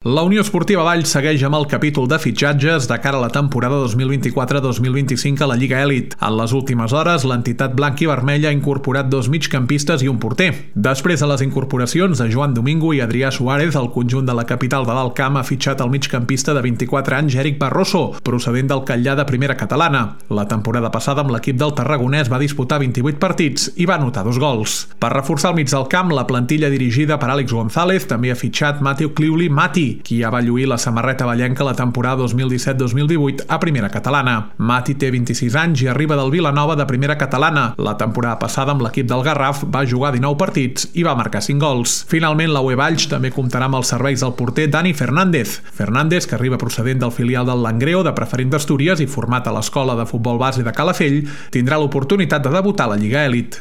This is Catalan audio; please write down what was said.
La Unió Esportiva Valls segueix amb el capítol de fitxatges de cara a la temporada 2024-2025 a la Lliga Elit. En les últimes hores, l'entitat blanc i vermella ha incorporat 2 migcampistes i un porter. Després de les incorporacions de Joan Domingo i Adrià Suárez, el conjunt de la capital de l'Alt Camp ha fitxat el migcampista de 24 anys Eric Barroso, procedent del Catllà de primera catalana. La temporada passada amb l'equip del Tarragonès va disputar 28 partits i va anotar 2 gols. Per reforçar el mig del camp, la plantilla dirigida per Àlex González també ha fitxat Mateu Cliuli Mati, qui ja va lluir la samarreta vallenca la temporada 2017-2018 a primera catalana. Mati té 26 anys i arriba del Vilanova de primera catalana. La temporada passada amb l'equip del Garraf va jugar 19 partits i va marcar 5 gols. Finalment, la UE Valls també comptarà amb els serveis del porter Dani Fernández. Fernández, que arriba procedent del filial del Langreo de Preferent d'Astúries i format a l'escola de futbol base de Calafell, tindrà l'oportunitat de debutar a la Lliga Elit.